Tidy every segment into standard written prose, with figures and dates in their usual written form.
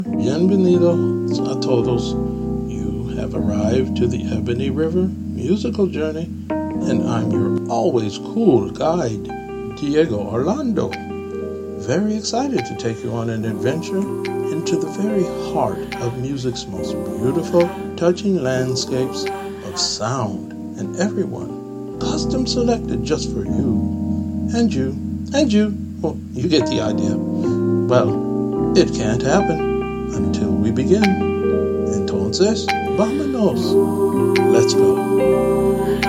Bienvenidos a todos. You have arrived to the Ebony River musical journey, and I'm your always cool guide, Diego Orlando. Very excited to take you on an adventure into the very heart of music's most beautiful, touching landscapes of sound and everyone, custom selected just for you. And you. Well, you get the idea. Well, it can't happen until we begin. Entonces, vámonos. Let's go.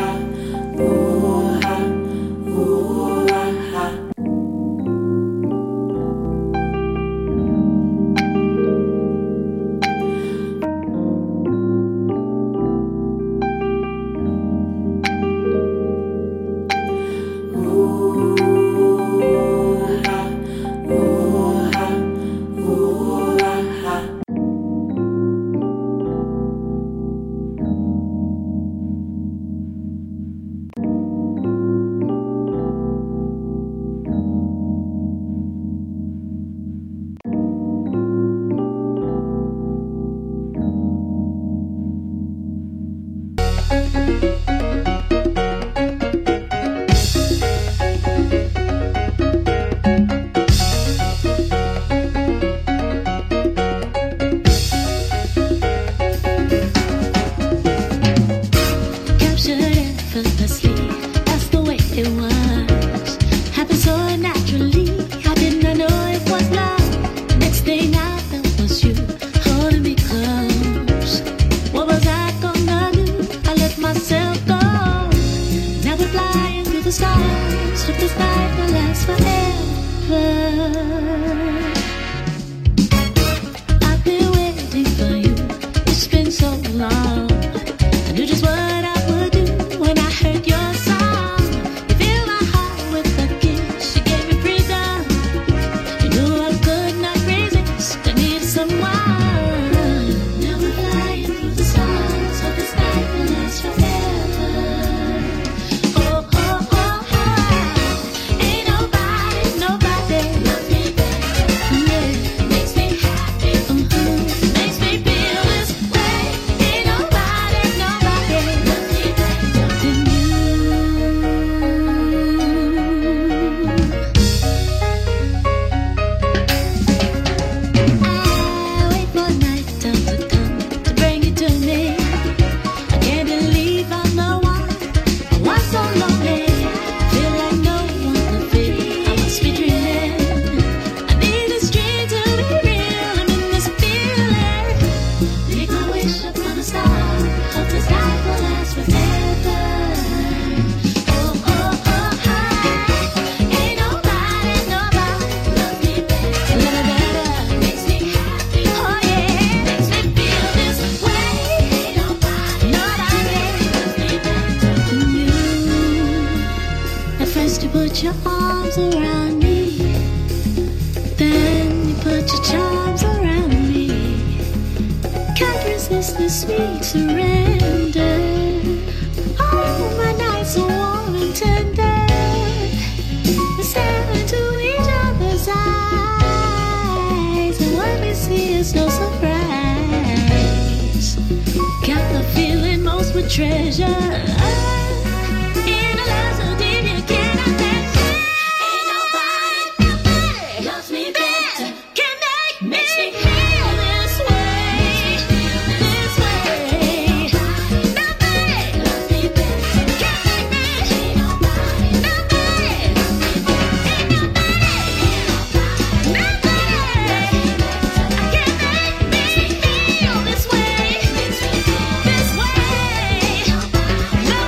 This way.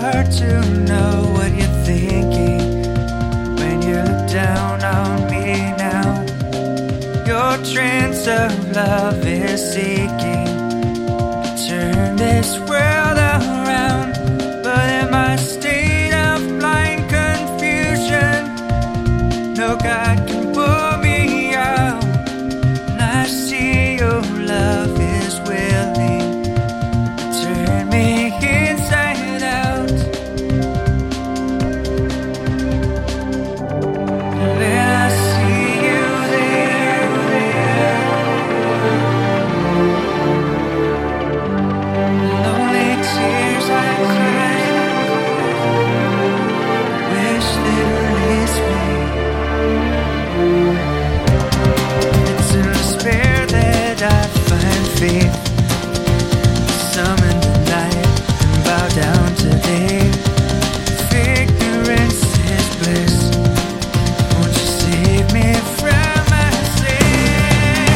hard to know what you're thinking when you look down on me now. Your trance of love is seeking to turn this world around, but in my state of blind confusion, no God can pull me out. And I see your love is willing to turn me inside out. And then I see you there, lonely tears I cry, wish they release me. It's in despair that I find faith, summon the night and bow down today. If ignorance is bliss, won't you save me from my sin?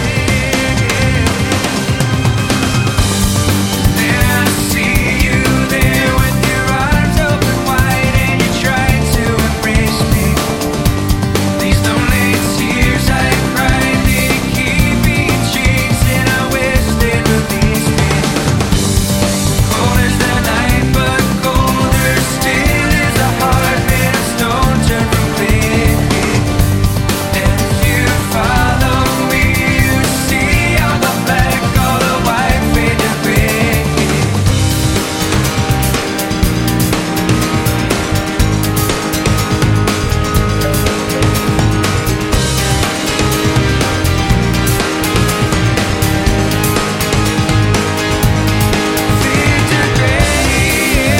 Then I see you there with your arms open wide and you try to embrace me. These lonely tears I cry, they keep me in chains and I wish they'd release me. Cold as the night, but colder still is the heart made of stone turned from clay. And if you follow me, you see all the black, all the white fade to gray. Fade to gray.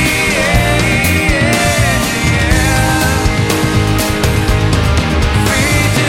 Fade to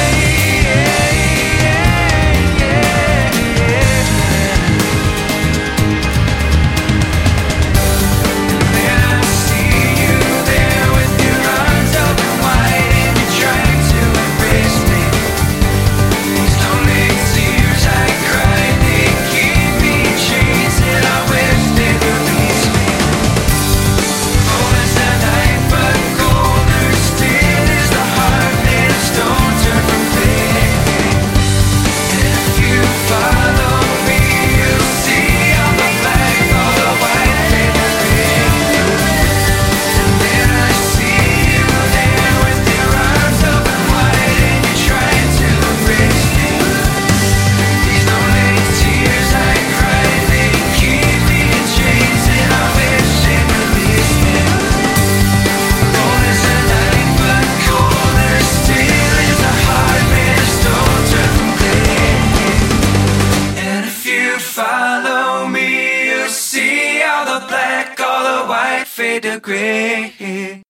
Then I see you there with your arms open wide and you're trying to embrace me. These lonely tears I cry, they keep me in chains and I wish they'd release me. Cold as the night, but colder still is the heart made of stone turned from clay. And if you follow me, you'll see all the black, all the white fade to gray. And then I see you there with your arms open wide and you're trying to embrace me. These lonely tears I cry, they keep me in chains and I wish they'd release me. Cold as the night, but colder still is the heart made of stone turned from clay. And if you follow me, you'll see all the black, all the white fade to gray.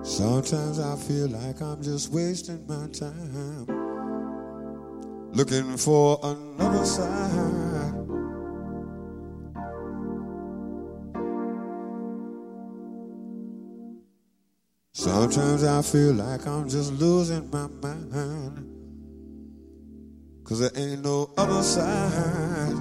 Sometimes I feel like I'm just wasting my time, looking for another side. Sometimes I feel like I'm just losing my mind, 'cause there ain't no other side.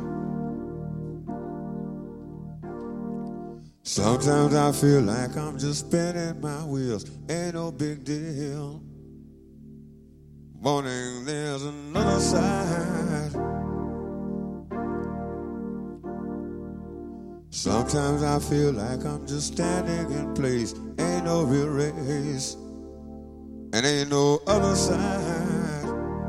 Sometimes I feel like I'm just spinning my wheels, ain't no big deal. Morning, there's another side. Sometimes I feel like I'm just standing in place, ain't no real race, and ain't no other side.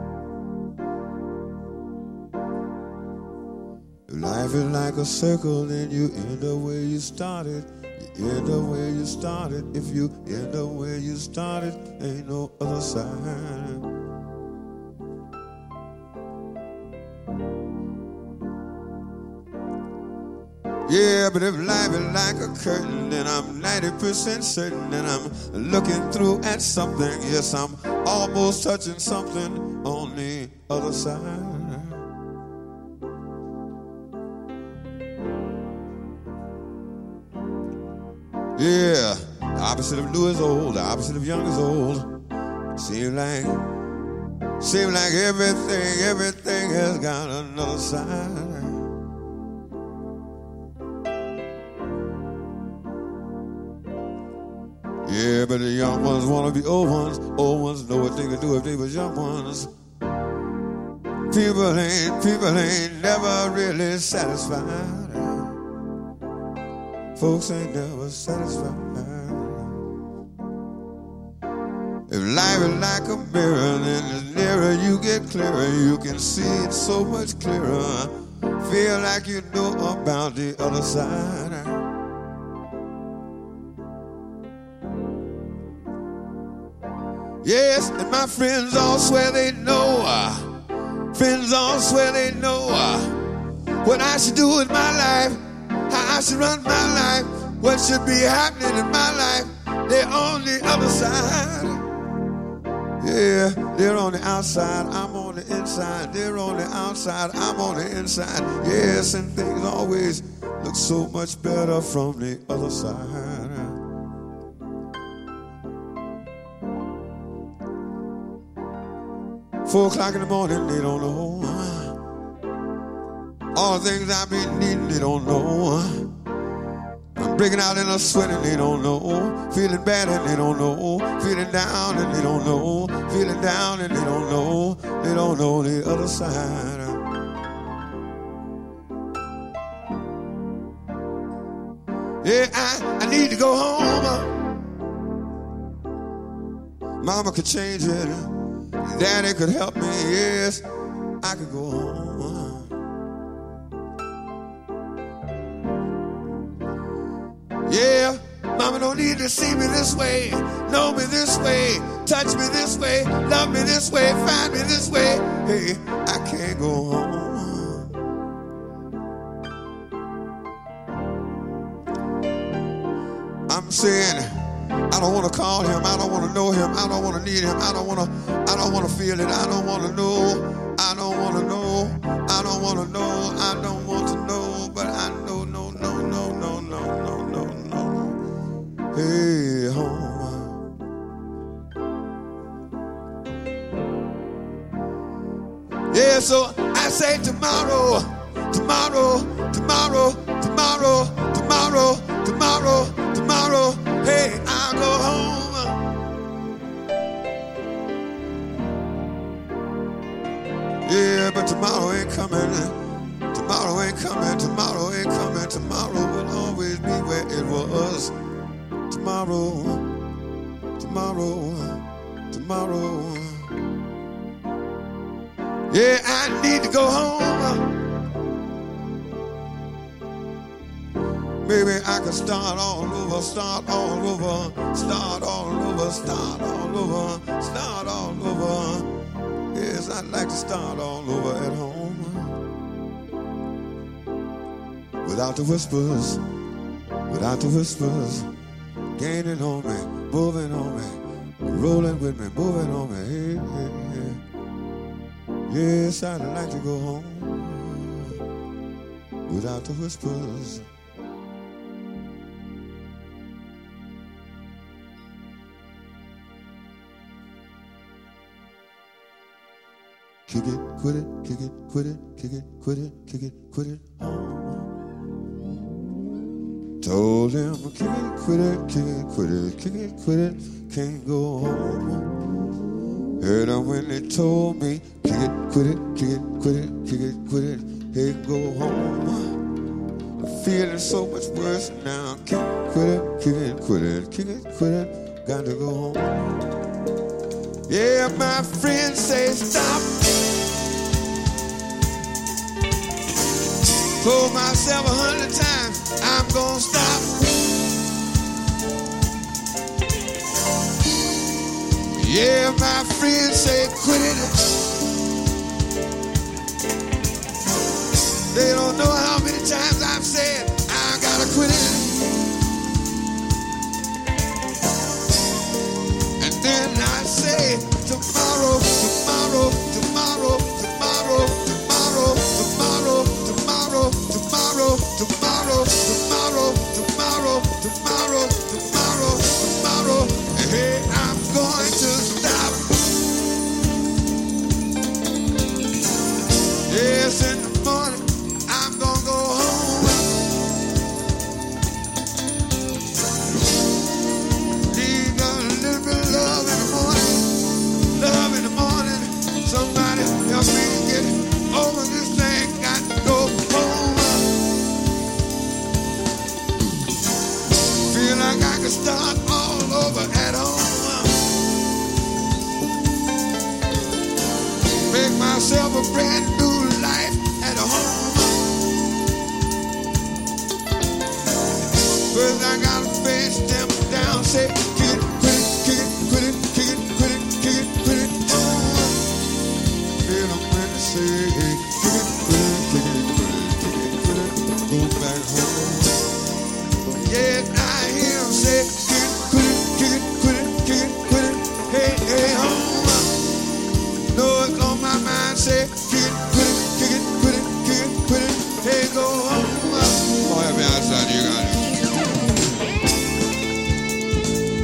Life is like a circle, and you end up where you started. You end up where you started. If you end up where you started, ain't no other side. Yeah, but if life is like a curtain, then I'm 90% certain that I'm looking through at something. Yes, I'm almost touching something on the other side. Yeah, the opposite of new is old, the opposite of young is old. Seems like everything has got another side. Yeah, but the young ones wanna be old ones know what they could do if they was young ones. People ain't never really satisfied. Folks ain't never satisfied. If life is like a mirror, then the nearer you get clearer, you can see it so much clearer. Feel like you know about the other side. Yes, and my friends all swear they know. Friends all swear they know what I should do with my life, how I should run my life, what should be happening in my life. They're on the other side. Yeah, they're on the outside, I'm on the inside. They're on the outside, I'm on the inside. Yes, and things always look so much better from the other side. 4 o'clock in the morning, they don't know. All the things I've been needing, they don't know. I'm breaking out in a sweat and they don't know. Feeling bad and they don't know. Feeling down and they don't know. Feeling down and they don't know. They don't know the other side. Yeah, I need to go home. Mama could change it. Daddy could help me, yes, I could go home. Yeah, Mama don't need to see me this way, know me this way, touch me this way, love me this way, find me this way. Hey, I can't go home. I'm saying, I don't want to call him, I don't want to know him, I don't want to need him, I don't want to feel it, I don't want to know, I don't want to know, I don't want to know, I don't want to know, but I know, no. Hey, home. Yeah, so I say tomorrow, hey, I'll go home. Yeah, but tomorrow ain't coming. Tomorrow ain't coming. Tomorrow ain't coming. Tomorrow will always be where it was. Tomorrow. Yeah, I need to go home. Maybe I could start all over. Yes, I'd like to start all over at home. Without the whispers gaining on me. moving on me, rolling with me, moving on me. Hey, hey, hey. Yes, I'd like to go home without the whispers. Kick it, quit it, kick it, quit it, kick it, quit it, kick it, quit it. Told him, kick it, quit it, kick it, quit it, kick it, quit it, can't go home. Heard them when they told me, kick it, quit it, kick it, quit it, kick it, quit it, can't go home. I'm feeling so much worse now. Kick it, quit it, kick it, quit it, kick it, quit it, got to go home. Yeah, my friends say stop. Told myself 100 times, I'm gonna stop. Yeah, my friends say quit it. They don't know how many times I've said I gotta quit it. And then I say tomorrow, tomorrow, tomorrow, tomorrow, tomorrow, tomorrow, tomorrow, tomorrow, tomorrow, tomorrow, tomorrow, tomorrow, tomorrow, tomorrow. Hey, I'm going to stop. Yes, in the morning, I'm gonna go home. Need a little bit of love in the morning. Love in the morning. Somebody help me get over this thing. Got to go home. Feel like I can start all over at home. Make myself a brand new life at home. First I gotta face them down, say kick it, quit it, kick it, quit it, kick it, quit it, kick it, quit it, oh. Feel I'm ready to say kick it, quit it, kick it, quit it, kick it, quit it, go back home. Yeah, I hear him say kick it, quit it, kick it, quit it, kick it, quit it, hey, hey, home. Know it's on my mind, say kick it, quit it, kick it, quit it, kick it, quit it, hey, go home. Oh, help me outside, you got it.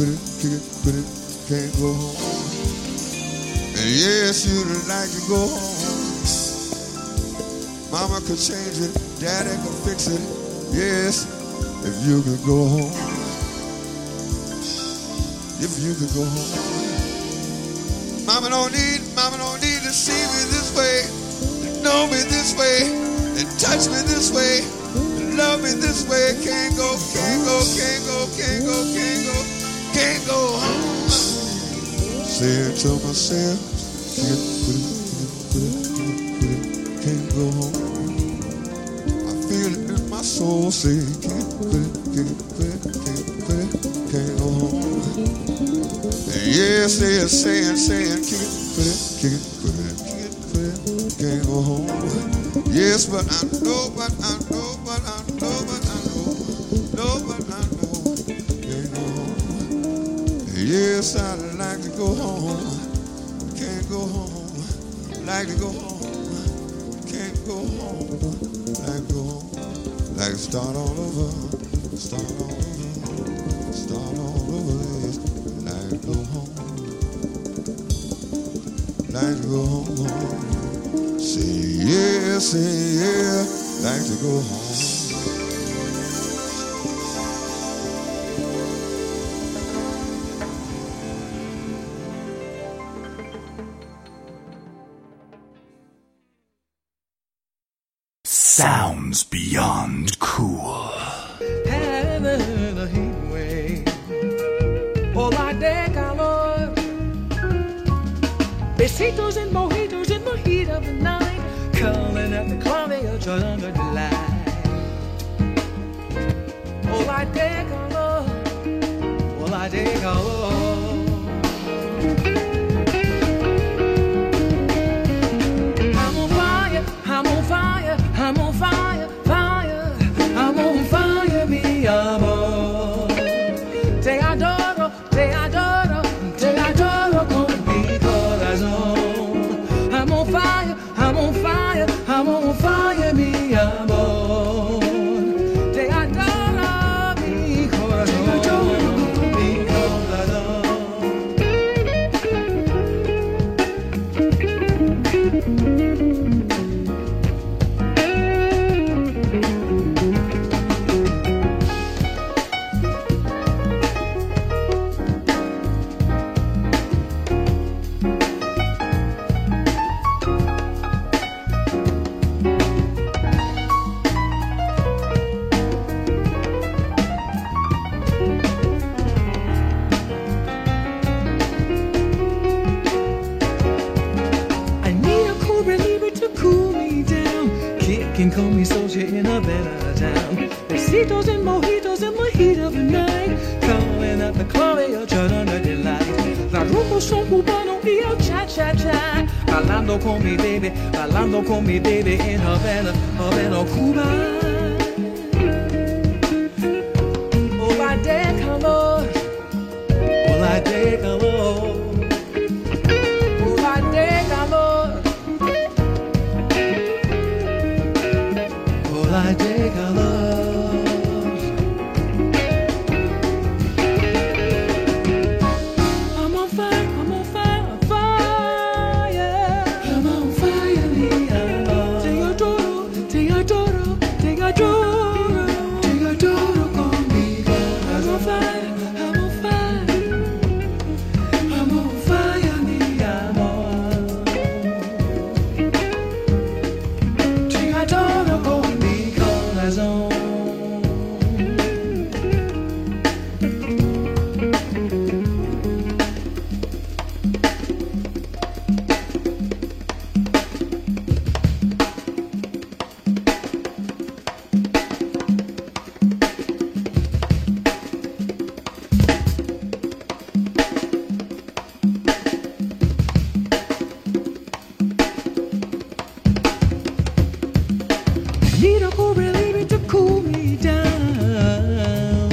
put it, can't go home. And yes, you'd like to go home. Mama could change it, Daddy could fix it. Yes, if you could go home. If you could go home. Mama don't need to see me this way, to know me this way, and touch me this way, and love me this way. Can't go, can't go, can't go, can't go, can't go, can't go home. Saying to myself, can't go home. I feel it in my soul saying, can't go home. Yes, they're saying, kick it, can't go home. Yes, but I know, can't go home. Yes, I'd like to go home, can't go home. Like to go home, can't go home. Like to go home, like to start all over, start all over. Like to go home, like to go home. Say yeah, like to go home. Sounds beyond cool. Having a heat wave, all I de calor. Besitos and mojitos in the heat of the night, calling at the Claudia under the light. All I de calor, all I de calor. I'm on fire, I'm on fire, I'm on fire, fire. I'm on fire, mi amor. Te adoro, te adoro, te adoro con mi corazón. I'm on fire, I'm on fire, I'm on fire, mi amor. Te adoro, mi corazón, mi corazón. Call me soldier in a better town. Besitos and mojitos in the heat of the night, calling at the Claudia under the light. La rumbo son cubano y el cha-cha-cha, bailando con mi baby in Havana, Cuba. Hola de calor, hola de calor, hola de calor. I take a love. I'm on fire, I'm on fire, fire. I'm on fire, mi amor. Te adoro, te adoro, te adoro, te adoro conmigo. I'm on fire, I'm on fire, I'm on fire, mi amor. Te adoro conmigo. Zone. Need a cool relief to cool me down.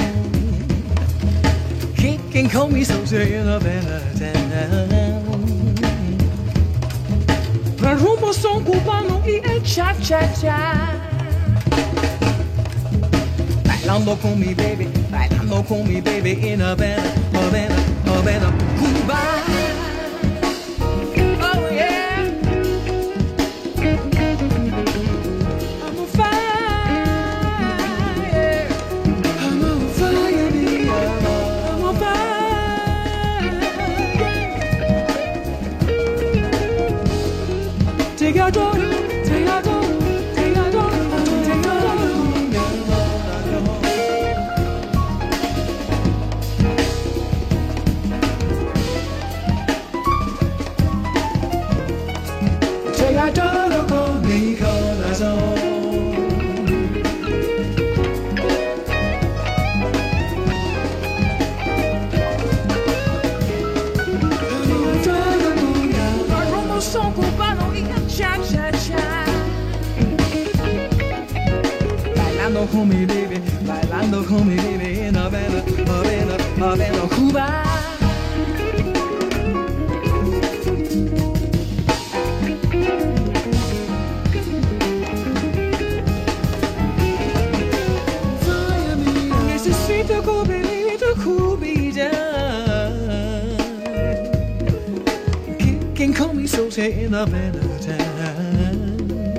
Kick and call me soldier in a better town. La rumbo son cubano y el cha-cha-cha. bailando con mi baby in Havana, Havana, Havana, Cuba. Oh yeah, I'm on fire, I'm on fire, I'm on fire. Take your door, take your door. Todo con mi corazón. Como son cubano y cha cha cha. Bailando con mi baby en Havana, Havana, Havana, Cuba. Can call me so say in Havana town.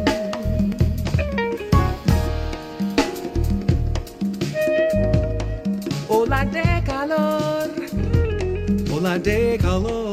Ola de calor, ola de calor.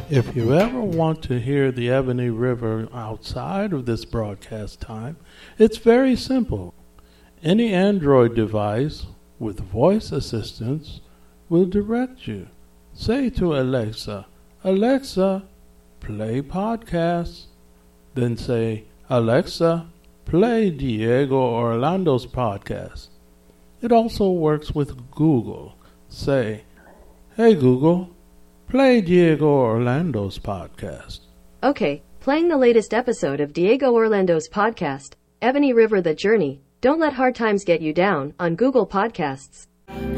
If you ever want to hear the Ebony River outside of this broadcast time, it's very simple. Any Android device with voice assistance will direct you. Say to Alexa, "Alexa, play podcasts." Then say, "Alexa, play Diego Orlando's podcast." It also works with Google. Say, "Hey Google, play Diego Orlando's podcast." Okay, playing the latest episode of Diego Orlando's podcast, Ebony River The Journey, Don't Let Hard Times Get You Down, on Google Podcasts.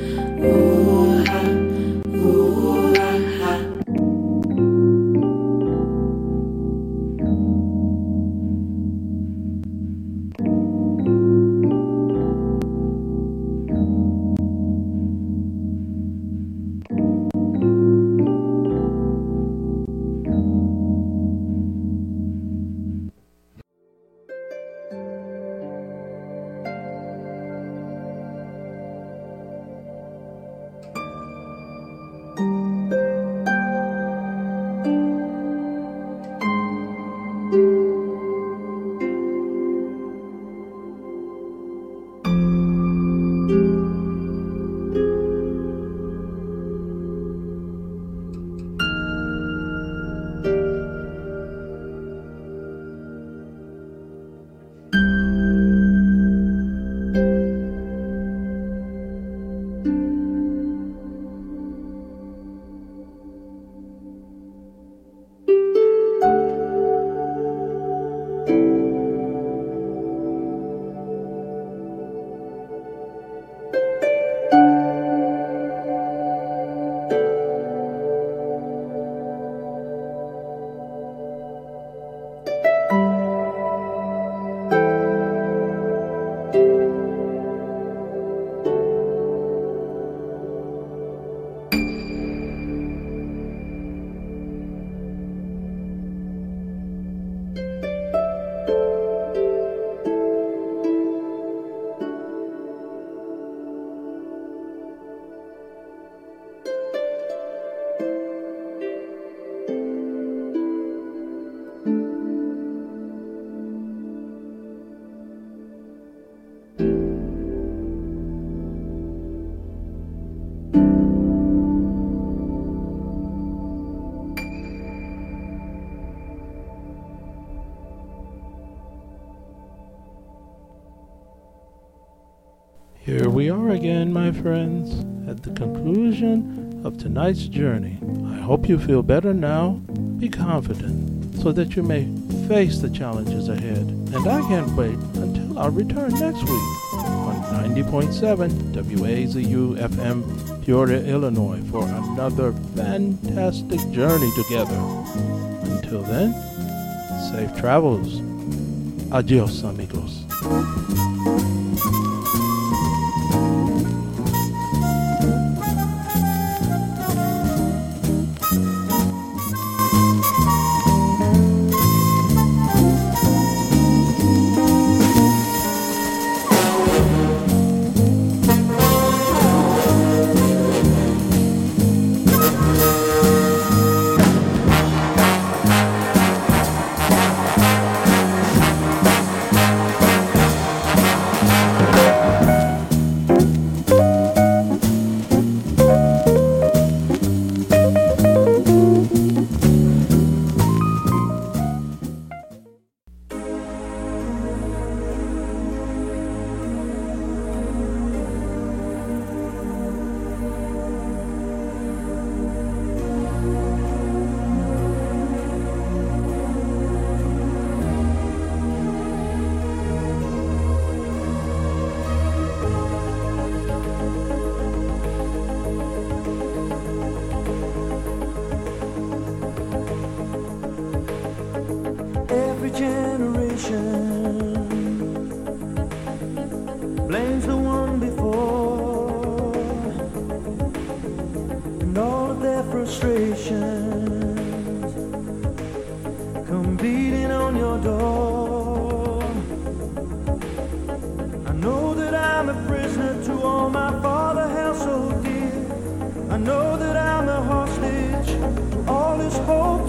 Here we are again, my friends, at the conclusion of tonight's journey. I hope you feel better now. Be confident so that you may face the challenges ahead. And I can't wait until I return next week on 90.7 WAZU FM, Peoria, Illinois, for another fantastic journey together. Until then, safe travels. Adios, amigos. Every generation blames the one before, and all of their frustrations come beating on your door. I know that I'm a prisoner to all my father held so dear. I know that I'm a hostage to all his hope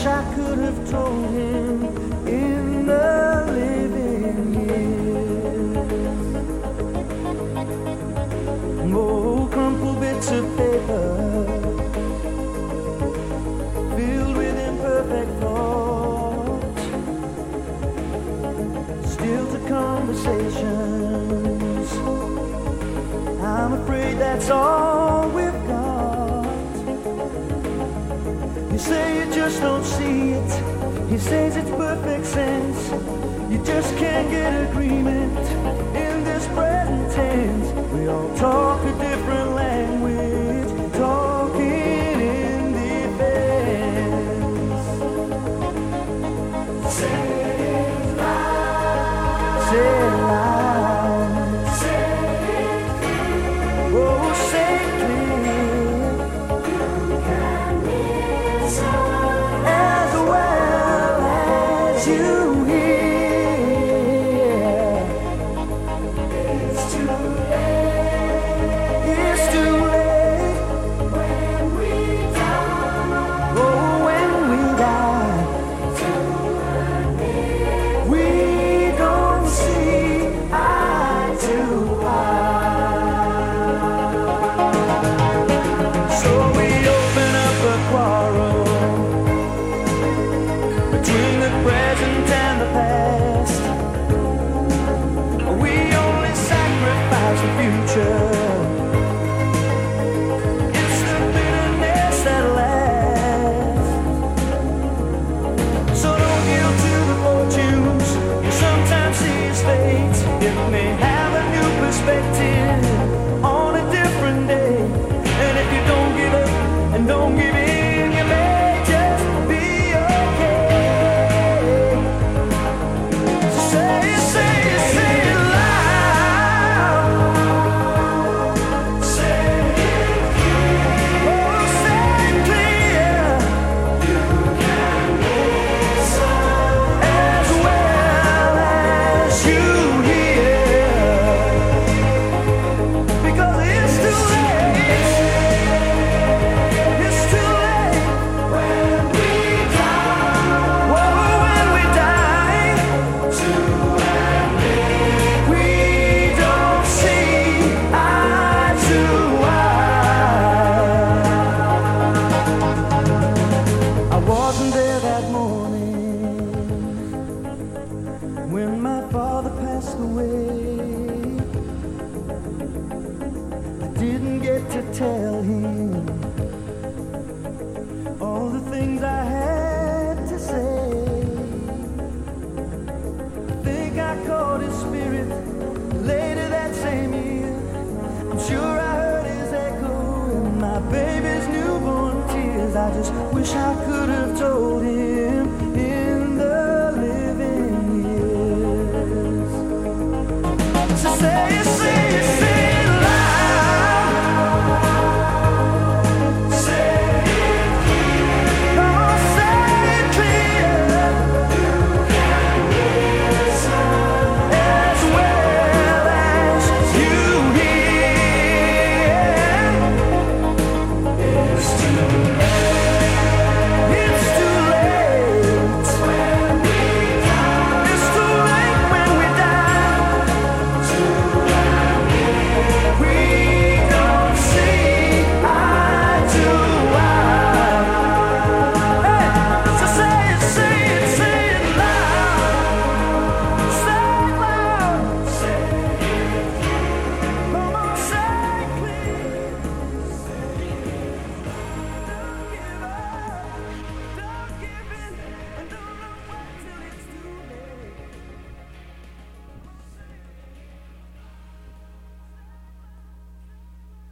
wish I could have told him in the living years. Oh, crumpled bits of paper filled with imperfect thoughts, still to conversations. I'm afraid that's all we've got. You say you just don't see it. He says it's perfect sense. You just can't get agreement in this present tense. We all talk a different language, talking in defense. Say it loud. Say it loud. Say it clear. Oh, say it clear. You can miss as well as you hear. It's too late. It's too late when we die. Oh, when we die. We don't see eye to eye. So we open up a quarrel between the present and the past. We only sacrifice the future. It's the bitterness that lasts. So don't yield to the fortunes you sometimes see as fate. It may have a new perspective on a different day. And if you don't give up and don't give in, you may just be okay. So say it, say it, say it loud. Say it clear. Oh, say it clear. You can miss as well as you hear. Because it's too late. It's too late when we die. Whoa, when we die. We don't see eye to eye. I wasn't there that morning when my father passed away. I didn't get to tell him all the things I had to say. I think I caught his spirit later that same year. I'm sure I heard his echo in my baby's newborn tears. I just wish I could have told him